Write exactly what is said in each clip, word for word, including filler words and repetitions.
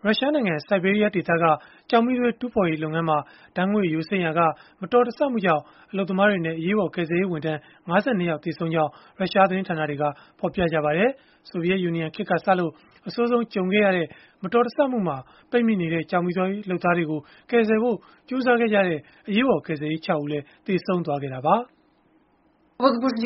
ရုရှားနိုင်ငံ ဆိုက်ဘေးရီးယားဒေသက ကျောက်မီးသွေးတူးဖော်ရေးလုပ်ငန်းမှာ ဓာတ်ငွေ့ယိုစိမ့်ရာက မတော်တဆမှုကြောင့် အလုပ်သမားတွေနဲ့ အရေးပေါ် ကယ်ဆယ်ရေးဝန်ထမ်း ၅၂ ယောက် သေဆုံးကြောင်း ရုရှားသတင်းဌာနတွေက ဖော်ပြကြပါတယ်။ ဆိုဗီယက်ယူနီယံခေတ်ကစလို့ အဆိုးဆုံးကြုံခဲ့ရတဲ့ မတော်တဆမှုမှာ ပိတ်မိနေတဲ့ ကျောက်မီးသွေးလုပ်သားတွေကို ကယ်ဆယ်ဖို့ ကြိုးစားခဲ့ကြတဲ့ အရေးပေါ်ကယ်ဆယ်ရေး ခြောက် ဦးလည်း သေဆုံးသွားခဲ့တာပါ။ “အန္တရာ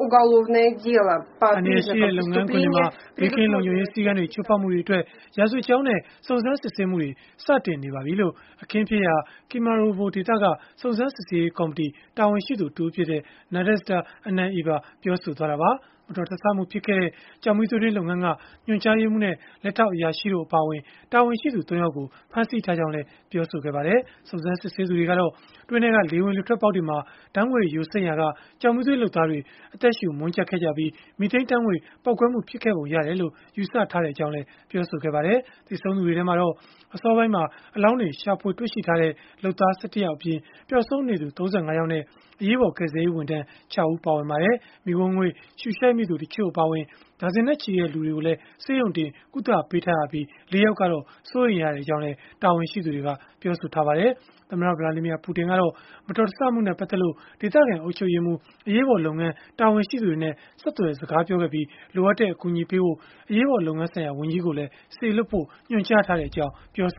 ယ်ရှိတဲ့ လုပ်ငန်းခွင်တွေမှာ ဘေးကင်းလုံခြုံရေး စည်းကမ်းတွေ ချိုးဖောက်မှုတွေအတွက် ရာဇဝတ်ကြောင်းနဲ့ စုံစမ်းစစ်ဆေးမှုတွေ စတင်နေပါပြီ။” လို့ အခင်းဖြစ်ရာ Kemerovo ဒေသက စုံစမ်းစစ်ဆေးရေး ကော်မတီ တာဝန်ရှိသူတဦးဖြစ်တဲ့ Nadezhda Ananeva ပြောဆိုသွားတာပါ။ မတော်တဆမှုဖြစ်ခဲ့တဲ့ ကျောက်မီးသွေးတွင်း လုပ်ငန်းက ညွှန်ကြားရေးမှူးနဲ့ လက်ထောက်အရာရှိတို့ အပါအဝင် တာဝန်ရှိသူ သုံး ယောက်ကို ဖမ်းဆီးထားကြောင်းလည်း ပြောပါတယ်။ စုံစမ်းစစ်ဆေးသူတွေကတော့ တွင်းထဲက လေဝင်လေထွက်ပေါက်တွေမှာ ဓာတ်ငွေ့ယိုစိမ့်ရာက ကျောက်မီးသွေးလုပ်သားတွေ အသက်ရှုမွန်းကြပ်ခဲ့ကြပြီး မီသိန်းဓာတ်ငွေ့ ပေါက်ကွဲမှု ဖြစ်ခဲ့ပုံရတယ်လို့ ယူဆထားကြောင်းလည်း ပြောပါတယ်။ သေဆုံးသူတွေထဲမှာတော့ အစောပိုင်းမှာ အလောင်းတွေ ရှာဖွေတွေ့ရှိထားတဲ့ လုပ်သား ၁၁ ယောက်အပြင် ပျောက်ဆုံးနေသူ ၃၅ ယောက်နဲ့ အရေးပေါ် ကယ်ဆယ်ရေးဝန်ထမ်း ခြောက် ဦး ပါဝင်ပါတယ်။ မီးခိုးငွေ့ရှုရှိုက်မိသူ တချို့ အပါအဝင် ဒါဇင်နဲ့ချီတဲ့ လူတွေကိုလည်း ဆေးရုံတင် ကုသပေးထားရပြီး ၄ ယောက်ကတော့ စိုးရိမ်ရကြောင်းလည်း တာဝန်ရှိသူတွေက ပြောပါတယ်။ သမ္မတ Vladimir Putin ကတော့ မတော်တဆမှုနဲ့ ပတ်သက်လို့ ဒေသခံအုပ်ချုပ်ရေးမှူး၊ အရေးပေါ်လုပ်ငန်း တာဝန်ရှိသူတွေနဲ့ ဆက်သွယ်စကားပြောခဲ့ပြီး၊ လိုအပ်တဲ့ အကူအညီပေးဖို့ အရေးပေါ်လုပ်ငန်းဆိုင်ရာ ဝန်ကြီးကိုလည်း စေလွှတ်ဖို့ ညွှန်ကြားထားကြောင်း ပြော